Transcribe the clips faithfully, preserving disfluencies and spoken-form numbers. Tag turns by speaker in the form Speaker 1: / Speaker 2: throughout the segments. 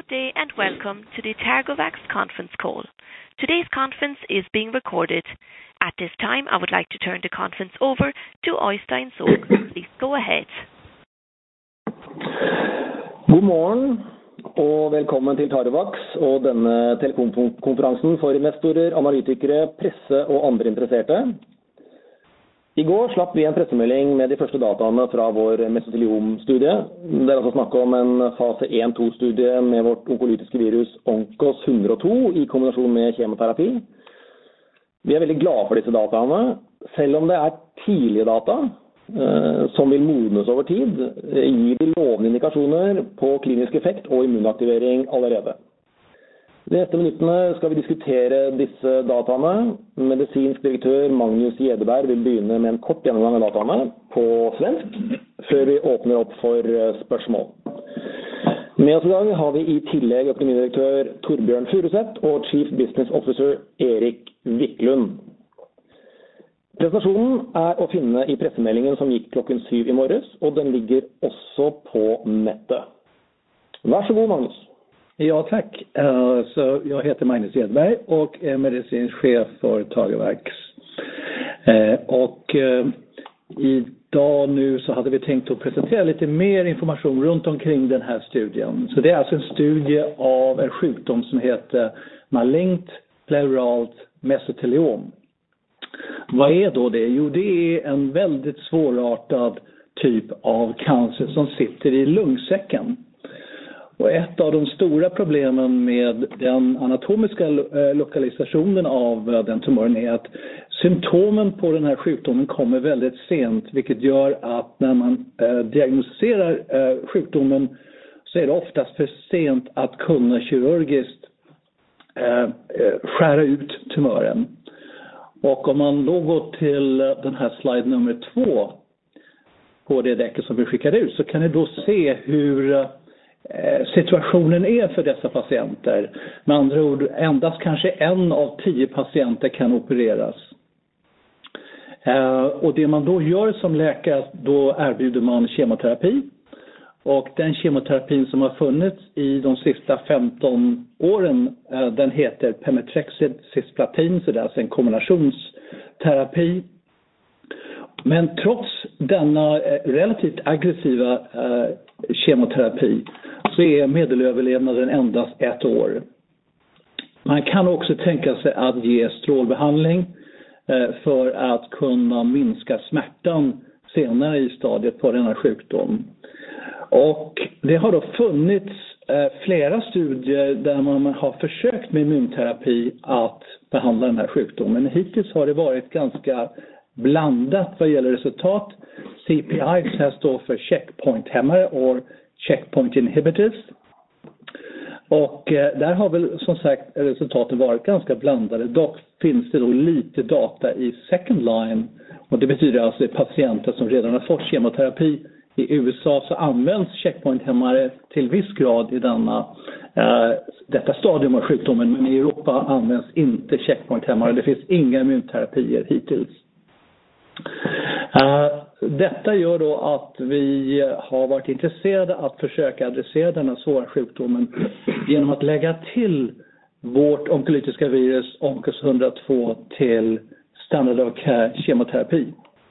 Speaker 1: Good day and welcome to the Targovax conference call. Today's conference is being recorded. At this time, I would like to turn the conference over to Øystein Soug. Please go ahead.
Speaker 2: God morgen og velkommen til Targovax og denne telefonkonferansen for investorer, analytikere, presse og andre interesserte. I går slapp vi en pressemelding med de første dataene fra vår mesoteliom-studie. Det er altså snakk om en fase en to studie med vårt onkolytiske virus Onkos one oh two i kombinasjon med kjemoterapi. Vi er veldig glade for disse dataene, selv om det er tidlige data eh, som vil modnes over tid, gir de lovende indikasjoner på klinisk effekt og immunaktivering allerede. I de neste minuttene skal vi diskutere disse dataene. Medisinsk direktør Magnus Gjedeberg vil begynne med en kort gjennomgang av dataene på svensk, før vi åpner opp for spørsmål. Med oss i dag har vi i tillegg økonomidirektør Torbjørn Furuseth og Chief Business Officer Erik Wiklund. Presentasjonen er å finne i pressemeldingen som gikk klokken syv i morges, og den ligger också på nettet. Vær så god, Magnus.
Speaker 3: Ja, tack. Uh, så jag heter Magnus Edberg och är medicinsk chef för Targovax. Uh, och uh, idag nu så hade vi tänkt att presentera lite mer information runt omkring den här studien. Så det är alltså en studie av en sjukdom som heter malignt pleuralt mesoteliom. Vad är då det? Jo, det är en väldigt svårartad typ av cancer som sitter i lungsäcken. Och ett av de stora problemen med den anatomiska lokalisationen av den tumören är att symptomen på den här sjukdomen kommer väldigt sent, vilket gör att när man eh, diagnostiserar eh, sjukdomen så är det oftast för sent att kunna kirurgiskt eh, skära ut tumören. Och om man då går till den här slide nummer två på det däcket som vi skickar ut, så kan ni då se hur situationen är för dessa patienter. Med andra ord, endast kanske en av tio patienter kan opereras. Eh, och det man då gör som läkare, då erbjuder man kemoterapi. Och den kemoterapin som har funnits i de sista femton åren, eh, den heter Pemetrexed cisplatin, så det är alltså en kombinationsterapi. Men trots denna eh, relativt aggressiva eh, kemoterapi så är medelöverlevnaden endast ett år. Man kan också tänka sig att ge strålbehandling eh, för att kunna minska smärtan senare i stadiet på denna sjukdom. Och det har då funnits eh, flera studier där man har försökt med immunterapi att behandla den här sjukdomen. Hittills har det varit ganska blandat vad gäller resultat. C P I här står för checkpoint-hämmare och checkpoint inhibitors. Och eh, där har väl som sagt resultaten varit ganska blandade. Dock finns det då lite data i second line. Och det betyder alltså att patienter som redan har fått kemoterapi. I U S A så används checkpoint-hämmare till viss grad i denna, eh, detta stadium av sjukdomen. Men i Europa används inte checkpoint-hämmare. Det finns inga immunterapier hittills. Uh, detta gör då att vi har varit intresserade att försöka adressera denna svåra sjukdomen genom att lägga till vårt onkolytiska virus Onkos one oh two till standard of care kemoterapi.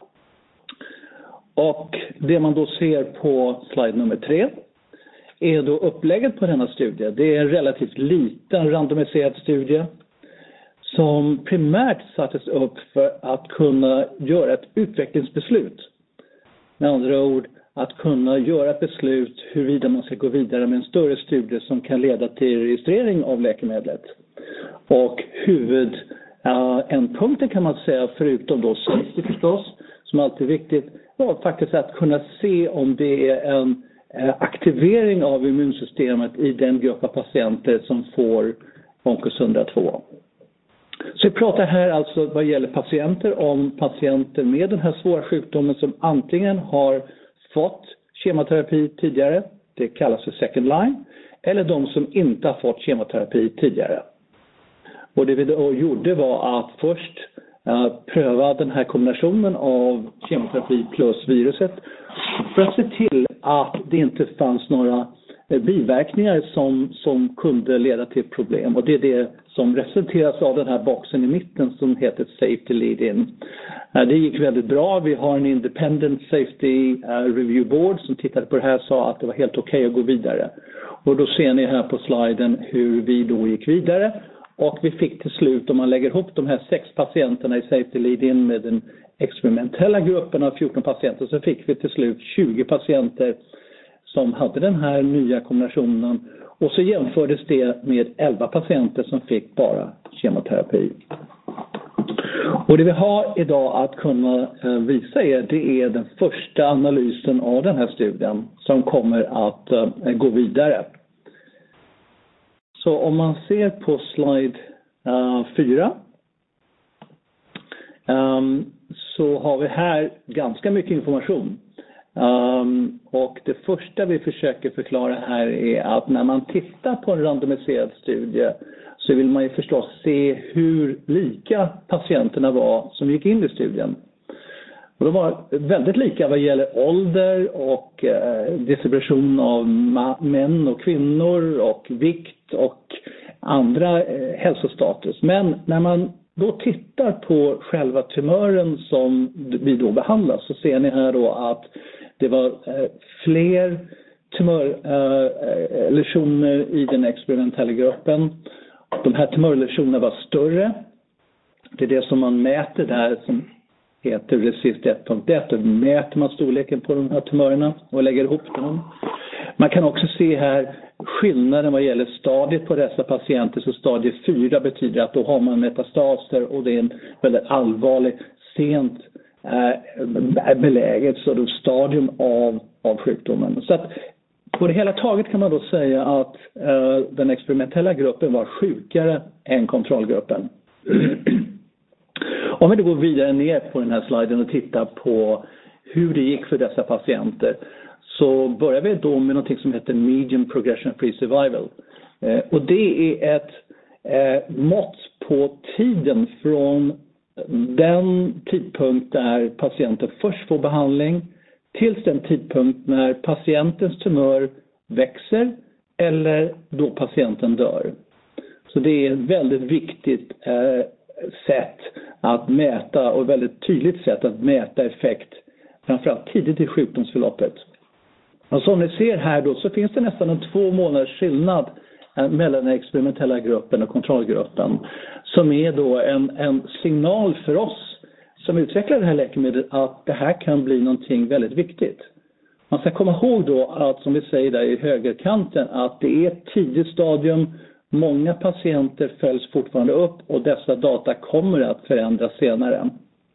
Speaker 3: Och det man då ser på slide nummer tre är då upplägget på denna studie. Det är en relativt liten randomiserad studie som primärt sattes upp för att kunna göra ett utvecklingsbeslut. Med andra ord, att kunna göra ett beslut huruvida man ska gå vidare med en större studie som kan leda till registrering av läkemedlet. Och huvud, uh, en punkten kan man säga, förutom då safety förstås, som alltid är viktigt, var faktiskt att kunna se om det är en uh, aktivering av immunsystemet i den grupp av patienter som får Onkos one oh two. Så vi pratar här alltså vad gäller patienter om patienter med den här svåra sjukdomen som antingen har fått kemoterapi tidigare, det kallas för second line, eller de som inte har fått kemoterapi tidigare. Och det vi då gjorde var att först uh, pröva den här kombinationen av kemoterapi plus viruset för att se till att det inte fanns några biverkningar som, som kunde leda till problem. Och det är det som resulteras av den här boxen i mitten som heter Safety Lead-In. Det gick väldigt bra. Vi har en Independent Safety Review Board som tittade på det här och sa att det var helt okej att gå vidare. Och då ser ni här på sliden hur vi då gick vidare. Och vi fick till slut, om man lägger ihop de här sex patienterna i Safety Lead-In med den experimentella gruppen av fjorton patienter, så fick vi till slut tjugo patienter som hade den här nya kombinationen. Och så jämfördes det med elva patienter som fick bara kemoterapi. Och det vi har idag att kunna visa er, det är den första analysen av den här studien som kommer att gå vidare. Så om man ser på slide fyra um, så har vi här ganska mycket information. Um, och det första vi försöker förklara här är att när man tittar på en randomiserad studie så vill man ju förstås se hur lika patienterna var som gick in i studien. Och de var väldigt lika vad gäller ålder och eh, distribution av ma- män och kvinnor och vikt och andra eh, hälsostatus. Men när man då tittar på själva tumören som vi då behandlar så ser ni här då att det var eh, fler tumörlesioner eh, i den experimentella gruppen. De här tumörlesionerna var större. Det är det som man mäter där som heter RECIST ett punkt ett. Då mäter man storleken på de här tumörerna och lägger ihop dem. Man kan också se här skillnaden vad gäller stadiet på dessa patienter. Så stadie fyra betyder att då har man metastaser och det är en väldigt allvarlig, sent äh, beläget så då stadium av, av sjukdomen. Så att på det hela taget kan man då säga att äh, den experimentella gruppen var sjukare än kontrollgruppen. Om vi då går vidare ner på den här sliden och tittar på hur det gick för dessa patienter så börjar vi då med något som heter Median Progression Free Survival. Eh, och det är ett eh, mått på tiden från den tidpunkt där patienten först får behandling tills den tidpunkt när patientens tumör växer eller då patienten dör. Så det är ett väldigt viktigt eh, sätt att mäta och väldigt tydligt sätt att mäta effekt framförallt tidigt i sjukdomsförloppet. Och som ni ser här då så finns det nästan en två månaders skillnad mellan den experimentella gruppen och kontrollgruppen som är då en, en signal för oss som utvecklar det här läkemedlet att det här kan bli någonting väldigt viktigt. Man ska komma ihåg då att som vi säger där i högerkanten att det är ett tidigt stadium. Många patienter följs fortfarande upp och dessa data kommer att förändras senare.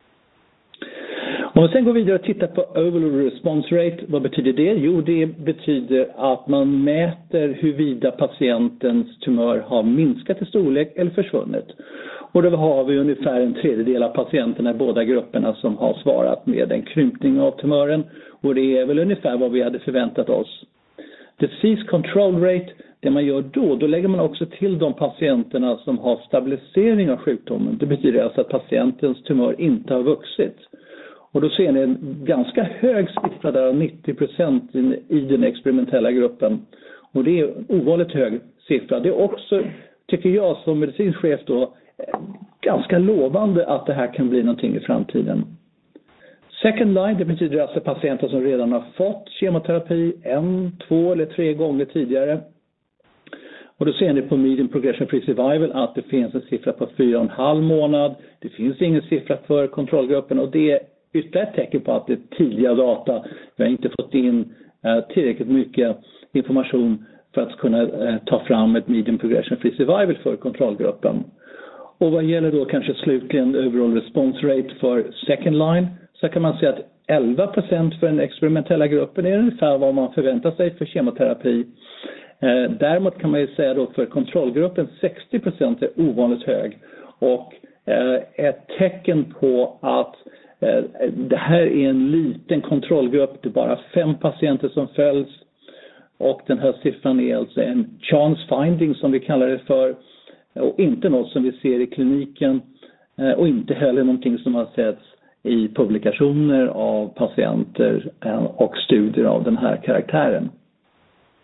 Speaker 3: Om vi sen går vidare och tittar på overall response rate, vad betyder det? Jo, det betyder att man mäter huruvida patientens tumör har minskat i storlek eller försvunnit. Och då har vi ungefär en tredjedel av patienterna i båda grupperna som har svarat med en krympning av tumören. Och det är väl ungefär vad vi hade förväntat oss. Disease control rate, det man gör då, då lägger man också till de patienterna som har stabilisering av sjukdomen. Det betyder alltså att patientens tumör inte har vuxit. Och då ser ni en ganska hög siffra där av nittio procent i den experimentella gruppen. Och det är en ovanligt hög siffra. Det är också, tycker jag som medicinsk chef då, ganska lovande att det här kan bli någonting i framtiden. Second line, det betyder alltså patienter som redan har fått kemoterapi en, två eller tre gånger tidigare. Och då ser ni på median progression free survival att det finns en siffra på fyra och en halv månad. Det finns ingen siffra för kontrollgruppen och det är ytterligare ett tecken på att det är tidiga data. Vi har inte fått in eh, tillräckligt mycket information för att kunna eh, ta fram ett median progression free survival för kontrollgruppen. Och vad gäller då kanske slutligen overall response rate för second line så kan man säga att elva procent för den experimentella gruppen är ungefär vad man förväntar sig för kemoterapi. Eh, däremot kan man ju säga då för kontrollgruppen sextio procent är ovanligt hög. Och eh, ett tecken på att eh, det här är en liten kontrollgrupp, det är bara fem patienter som följs. Och den här siffran är alltså en chance finding som vi kallar det för. Och inte något som vi ser i kliniken eh, och inte heller någonting som har setts i publikationer av patienter och studier av den här karaktären.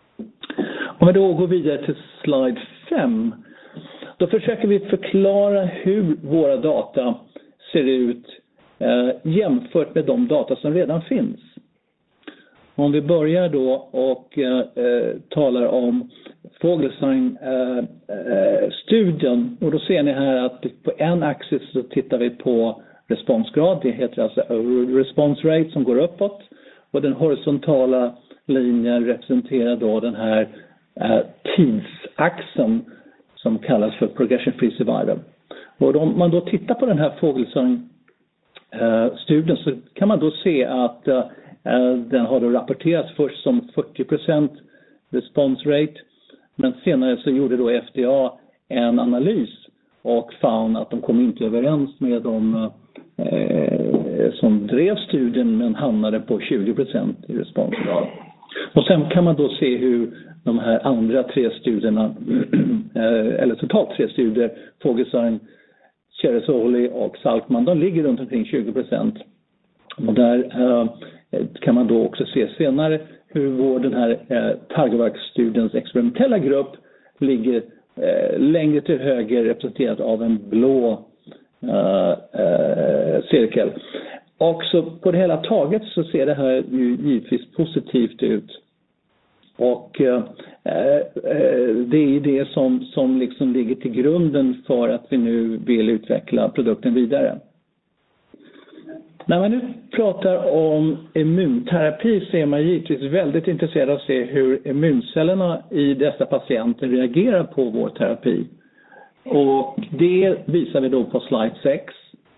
Speaker 3: Om vi då går vidare till slide fem, då försöker vi förklara hur våra data ser ut eh, jämfört med de data som redan finns. Om vi börjar då och eh, talar om Vogelsang-studien, eh, och då ser ni här att på en axis så tittar vi på responsgrad, det heter alltså response rate som går uppåt, och den horisontala linjen representerar då den här eh, tidsaxeln som kallas för progression free survival. Och om man då tittar på den här Vogelsang-studien så kan man då se att eh, den har då rapporterats först som fyrtio procent response rate, men senare så gjorde då F D A en analys och fann att de kom inte överens med de eh, som drev studien, men hamnade på tjugo procent i responsgrad. Och sen kan man då se hur de här andra tre studierna, eller totalt tre studier, Vogelsang, Ceresoli och Salkman, de ligger runt omkring tjugo procent. Och där eh, kan man då också se senare hur vår, den här eh, Targovax-studiens experimentella grupp ligger eh, längre till höger, representerat av en blå eh, eh, cirkel. Och så på det hela taget så ser det här ju givetvis positivt ut. Och eh, eh, det är det som, som liksom ligger till grunden för att vi nu vill utveckla produkten vidare. När man nu pratar om immunterapi så är man givetvis väldigt intresserad av att se hur immuncellerna i dessa patienter reagerar på vår terapi. Och det visar vi då på slide sex.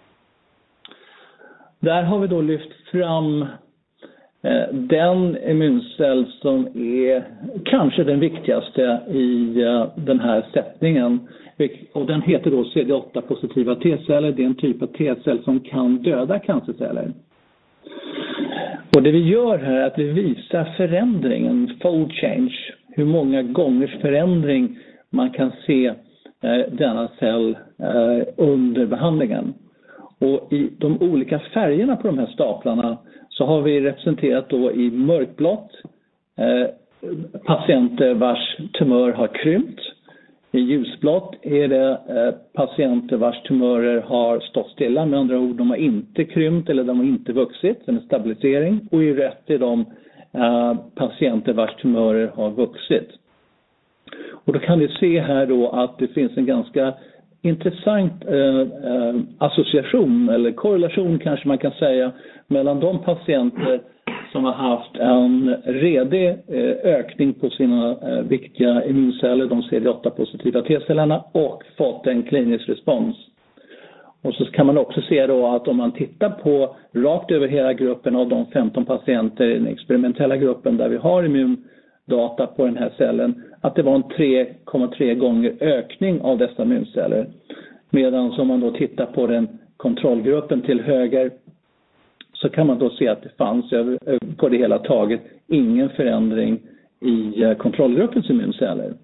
Speaker 3: Där har vi då lyft fram eh, den immuncell som är kanske den viktigaste i eh, den här sättningen. Och den heter då C D åtta positiva T-celler. Det är en typ av T-cell som kan döda cancerceller. Och det vi gör här är att vi visar förändringen, fold change. Hur många gångers förändring man kan se eh, denna cell eh, under behandlingen. Och i de olika färgerna på de här staplarna så har vi representerat då i mörkblått eh, patienter vars tumör har krympt. I ljusblått är det eh, patienter vars tumörer har stått stilla, med andra ord de har inte krympt eller de har inte vuxit, en stabilisering. Och i rött är de eh, patienter vars tumörer har vuxit. Och då kan vi se här då att det finns en ganska intressant eh, eh, association eller korrelation kanske man kan säga mellan de patienter som har haft en redig eh, ökning på sina eh, viktiga immunceller, de C D åtta positiva T-cellerna, och fått en klinisk respons. Och så kan man också se då att om man tittar på rakt över hela gruppen av de femton patienter i den experimentella gruppen där vi har immundata på den här cellen, att det var en tre komma tre gånger ökning av dessa immunceller. Medan om man då tittar på den kontrollgruppen till höger så kan man då se att det fanns över, på det hela taget ingen förändring i kontrollgruppens immunceller.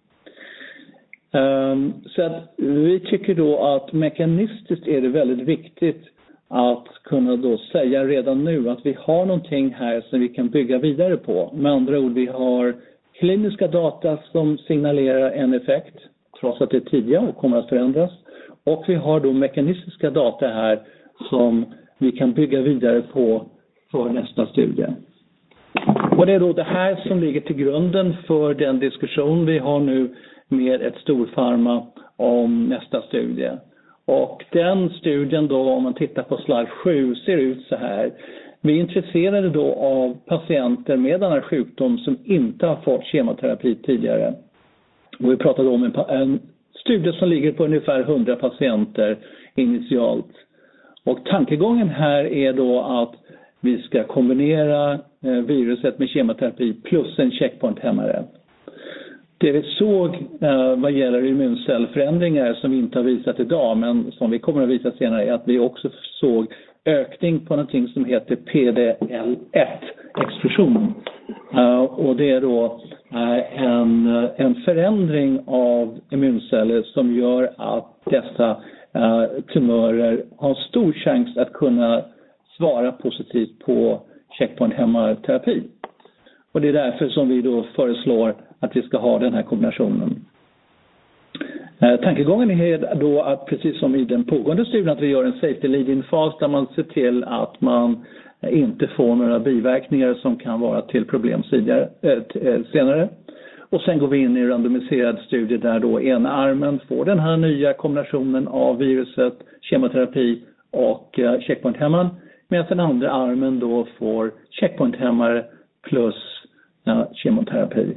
Speaker 3: Um, så att vi tycker då att mekanistiskt är det väldigt viktigt att kunna då säga redan nu att vi har någonting här som vi kan bygga vidare på. Med andra ord, vi har kliniska data som signalerar en effekt trots att det är tidiga och kommer att förändras. Och vi har då mekanistiska data här som vi kan bygga vidare på för nästa studie. Och det är då det här som ligger till grunden för den diskussion vi har nu med ett storfarma om nästa studie. Och den studien då, om man tittar på slide sju, ser ut så här. Vi är intresserade då av patienter med den här sjukdom som inte har fått kemoterapi tidigare. Och vi pratade om en, en studie som ligger på ungefär hundra patienter initialt. Och tankegången här är då att vi ska kombinera eh, viruset med kemoterapi plus en checkpointhämmare. Det vi såg eh, vad gäller immuncellförändringar som vi inte har visat idag, men som vi kommer att visa senare, är att vi också såg ökning på någonting som heter P D L ett-expression. Uh, och det är då uh, en, en förändring av immunceller som gör att dessa uh, tumörer har stor chans att kunna svara positivt på checkpointhämmarterapi. Och det är därför som vi då föreslår att vi ska ha den här kombinationen. Eh, tankegången är då att precis som i den pågående studien att vi gör en safety lead-in-fas där man ser till att man inte får några biverkningar som kan vara till problem sidare, äh, senare. Och sen går vi in i en randomiserad studie där då ena armen får den här nya kombinationen av viruset, kemoterapi och uh, checkpointhämmaren. Medan den andra armen då får checkpointhämmare plus uh, kemoterapi.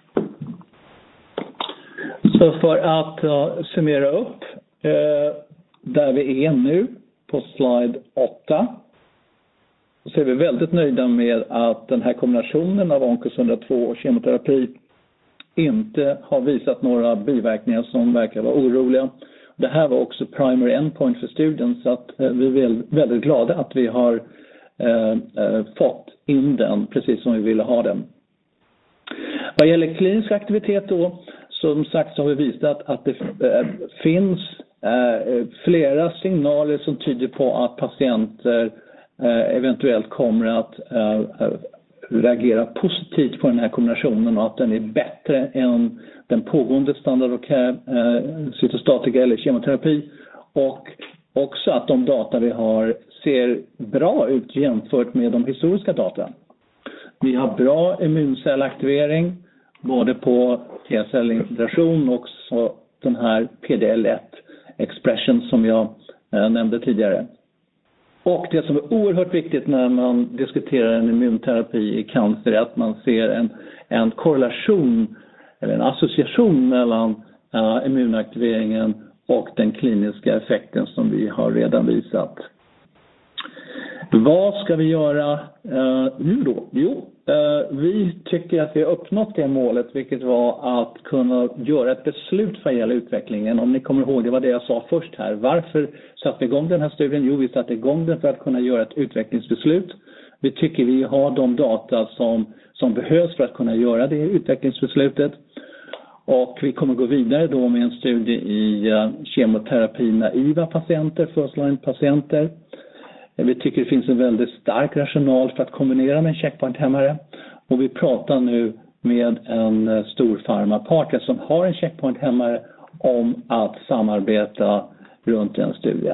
Speaker 3: Så för att uh, summera upp uh, där vi är nu på slide åtta. Så är vi väldigt nöjda med att den här kombinationen av Oncos ett noll två och kemoterapi inte har visat några biverkningar som verkar vara oroliga. Det här var också primary endpoint för studien så att eh, vi är väldigt glada att vi har eh, eh, fått in den precis som vi ville ha den. Vad gäller klinisk aktivitet då, som sagt så har vi visat att det eh, finns eh, flera signaler som tyder på att patienter eh, eventuellt kommer att eh, reagera positivt på den här kombinationen och att den är bättre än den pågående standard of care, eh, cytostatika eller kemoterapi, och också att de data vi har ser bra ut jämfört med de historiska data. Vi har bra immuncellaktivering både på T-cellinfiltration och så den här P D L ett expression som jag eh, nämnde tidigare. Och det som är oerhört viktigt när man diskuterar en immunterapi i cancer är att man ser en, en korrelation eller en association mellan uh, immunaktiveringen och den kliniska effekten som vi har redan visat. Vad ska vi göra uh, nu då? Jo, uh, vi tycker att vi har uppnått det målet, vilket var att kunna göra ett beslut vad gäller utvecklingen. Om ni kommer ihåg, det var det jag sa först här. Varför satte vi igång den här studien? Jo, vi satte igång den för att kunna göra ett utvecklingsbeslut. Vi tycker vi har de data som, som behövs för att kunna göra det utvecklingsbeslutet. Och vi kommer gå vidare då med en studie i uh, kemoterapi-naiva patienter, first-line-patienter. Vi tycker det finns en väldigt stark rational för att kombinera med en checkpointhämmare. Och vi pratar nu med en stor pharmapartner som har en checkpointhämmare om att samarbeta runt en studie.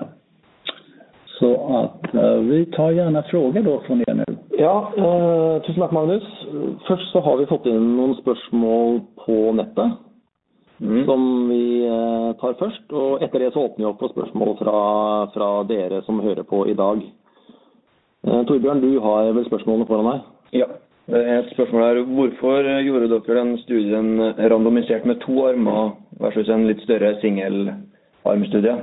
Speaker 3: Så att uh, vi tar gärna frågor då från er nu.
Speaker 2: Ja, uh, tusen tack Magnus. Först så har vi fått in några spörsmål på nätet. Mm. Som vi uh, tar först, och efter det så öppnar jag upp på spörsmål från från dere som hör på idag. Uh, Torbjörn, du har väl spörsmålen foran dig?
Speaker 4: Ja, ett spörsmål är varför gjorde dere den studien randomiserat med två armar versus en lite större singelarmstudie?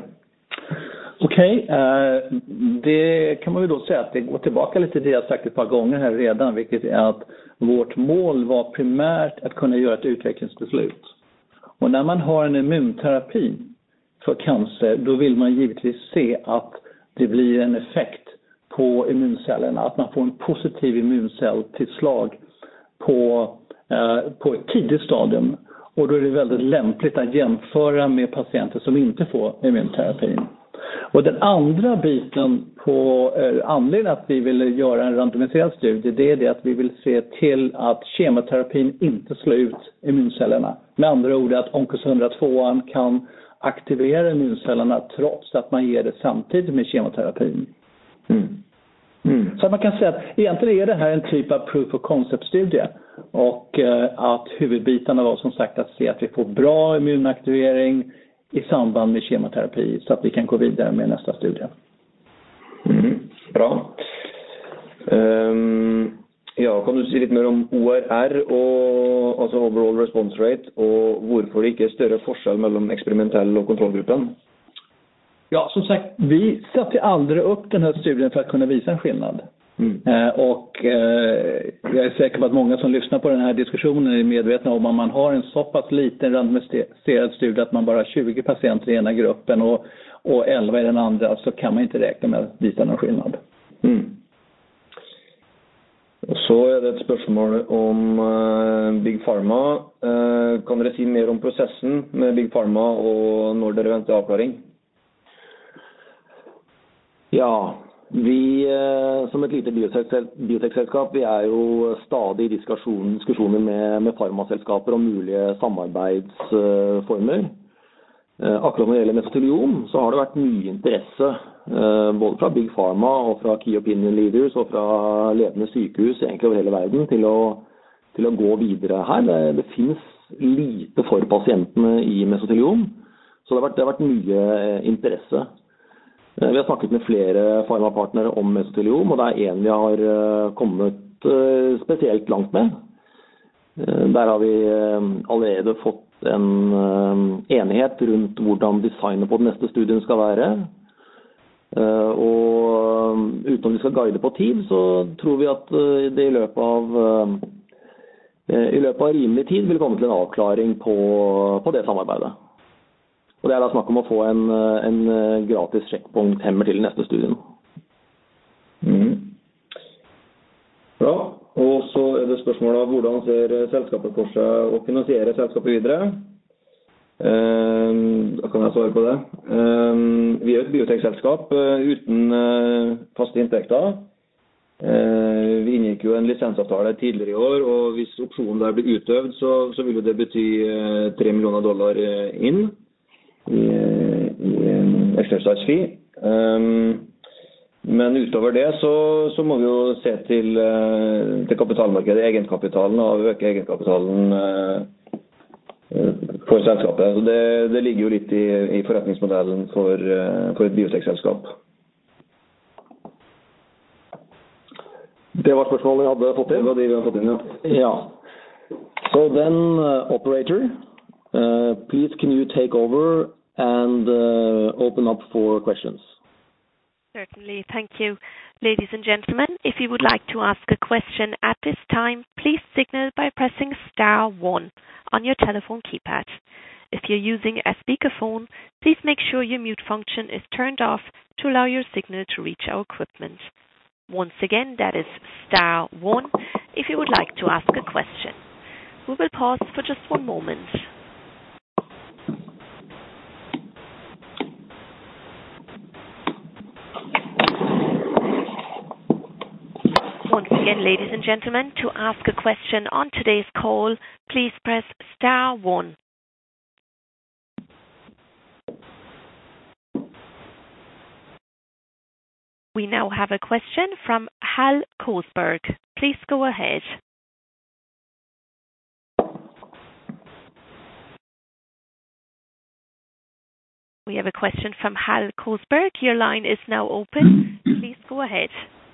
Speaker 3: Okej, okay, uh, det kan man ju då säga att det går tillbaka lite till det jag sagt ett par gånger här redan, vilket är att vårt mål var primärt att kunna göra ett utvecklingsbeslut. Och när man har en immunterapi för cancer, då vill man givetvis se att det blir en effekt på immuncellerna, att man får en positiv immuncelltillslag på, eh, på ett tidigt stadium. Och då är det väldigt lämpligt att jämföra med patienter som inte får immunterapin. Och den andra biten på eh, anledningen att vi vill göra en randomiserad studie, det är det att vi vill se till att kemoterapin inte slår ut immuncellerna. Med andra ord att Oncos ett noll två kan aktivera immuncellerna trots att man ger det samtidigt med kemoterapin. Mm. Mm. Så att man kan säga att egentligen är det här en typ av proof of concept-studie. Och eh, att huvudbitarna var som sagt att se att vi får bra immunaktivering i samband med kemoterapi så att vi kan gå vidare med nästa studie.
Speaker 4: Mm, bra. Um, ja, kan du säga lite mer om O R R och alltså overall response rate och varför det inte är större skillnad mellan experimentell och kontrollgruppen?
Speaker 3: Ja, som sagt, vi satte aldrig upp den här studien för att kunna visa en skillnad. Mm. Eh, och eh, jag är säker på att många som lyssnar på den här diskussionen är medvetna om att man har en så pass liten randomiserad studie att man bara har tjugo patienter i ena gruppen och, och elva i den andra, så kan man inte räkna med att visa någon skillnad.
Speaker 4: Mm. Och så är det ett spörsmål om uh, Big Pharma. Uh, kan du säga mer om processen med Big Pharma och när det väntar avklaring?
Speaker 2: Ja, Vi, som et lite biotekselskap, vi er jo stadig i diskusjoner med, med farmaselskaper om mulige samarbeidsformer. Akkurat når det gjelder mesoteliom, så har det vært mye interesse, både fra Big Pharma og fra Key Opinion Leaders og fra ledende sykehus egentlig over hele verden til å, til å gå videre her. Det, det finnes lite for pasientene i mesoteliom, så det har vært, det har vært mye interesse. Vi har snakket med flere farmapartnere om mesoteliom, og det er en vi har kommet spesielt langt med. Der har vi allerede fått en enighet rundt hvordan designet på den neste studien skal være. Og utenom vi skal guide på tid, så tror vi at det i løpet av, i løpet av rimelig tid vil komme til en avklaring på, på det samarbeidet. Og det er da snakk om å få en, en gratis sjekkpunkthemmer til neste studien.
Speaker 4: Mm. Bra. Og så er det spørsmålet av hvordan ser selskapet for seg å finansiere selskapet videre? Um, da kan jeg svare på det. Um, vi er et biotekselskap uh, uten uh, faste inntekter. Uh, vi inngikk jo en lisensavtale tidligere i år, og hvis opsjonen der blir utøvd, så, så vil jo det bety uh, tre millioner dollar uh, inn i, i um, exercise fee. Um, men utover det så, så må vi jo se til, uh, til kapitalmarkedet, egenkapitalen, og øke egenkapitalen uh, for selskapet. Så det, det ligger jo litt i, i forretningsmodellen for, uh, for et biotekselskap.
Speaker 2: Det var spørsmålet vi hadde fått inn.
Speaker 4: Det var det vi har fått inn, ja.
Speaker 2: Ja. So then, uh, operator, uh, please can you take over and uh, open up for questions?
Speaker 1: Certainly, thank you. Ladies and gentlemen, if you would like to ask a question at this time, please signal by pressing star one on your telephone keypad. If you're using a speakerphone, please make sure your mute function is turned off to allow your signal to reach our equipment. Once again, that is star one if you would like to ask a question. We will pause for just one moment. Once again, ladies and gentlemen, to ask a question on today's call, please press star one. We now have a question from Hal Kosberg. Please go ahead. We have a question from Hal Kosberg. Your line is now open. Please go ahead.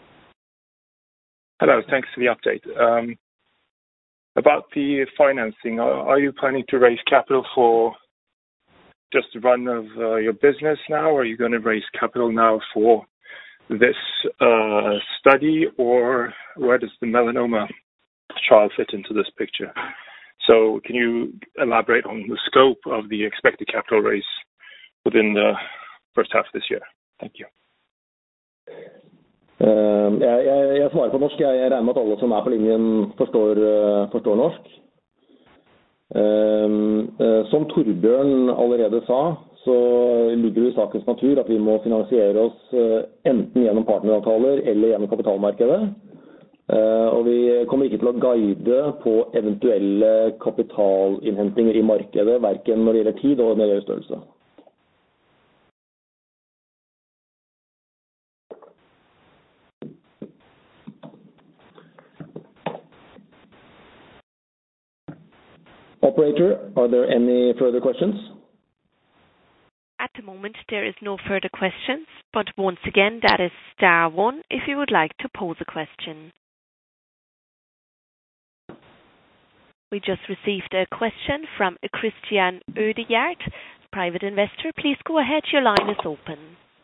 Speaker 5: Hello, thanks for the update. Um, about the financing, are, are you planning to raise capital for just the run of uh, your business now, or are you going to raise capital now for this uh, study, or where does the melanoma trial fit into this picture? So can you elaborate on the scope of the expected capital raise within the first half of this year? Thank you.
Speaker 2: Uh, jeg, jeg, jeg svarer på norsk. Jeg, jeg regner med at alle som er på linjen forstår, uh, forstår norsk. Uh, uh, som Torbjørn allerede sa, så ligger det i sakens natur at vi må finansiere oss uh, enten gjennom partneravtaler eller gjennom kapitalmarkedet. Uh, og vi kommer ikke til å guide på eventuelle kapitalinnhentinger i markedet, hverken når det gjelder tid og når det gjelder størrelse. Operator, are there any further questions?
Speaker 1: At the moment, there is no further questions, but once again, that is star one if you would like to pose a question. We just received a question from Christian Ødegaard, private investor. Please go ahead, your line is open.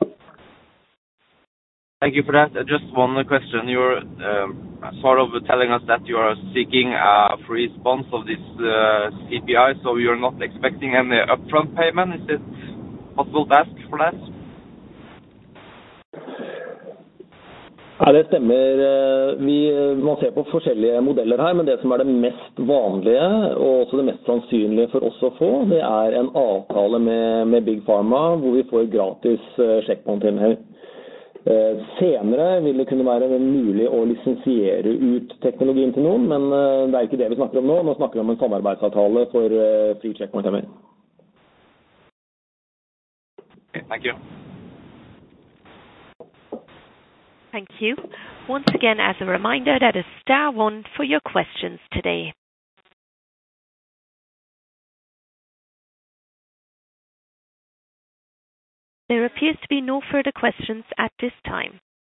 Speaker 6: Thank you for that. Uh, just one question. You're um, sort of telling us that you are seeking a free response of this uh, C P I, so you're not expecting any upfront payment. Is it possible to ask for that?
Speaker 2: Ja, det stemmer. Vi må se på forskjellige modeller her, men det som er det mest vanlige, og også det mest sannsynlige for oss å få, det er en avtale med, med Big Pharma, hvor vi får gratis sjekkpunkthemmer. Senere vil det kunne være mulig å lisensiere ut teknologien til noen, men det er ikke det vi snakker om nå. Nå snakker vi om en samarbeidsavtale for fri checkpoint-timer.
Speaker 6: Okay, thank you.
Speaker 1: Thank you. Once again, as a reminder, that is star one for your questions today. There appears to be no further questions at this time.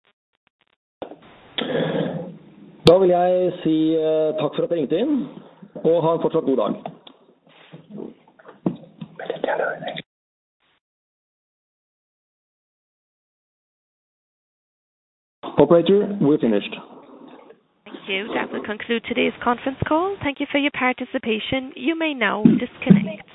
Speaker 2: Da vil jeg si uh, takk for at dere ringte inn, og ha en fortsatt god dag. Operator, we're finished.
Speaker 1: Thank you. That will conclude today's conference call. Thank you for your participation. You may now disconnect.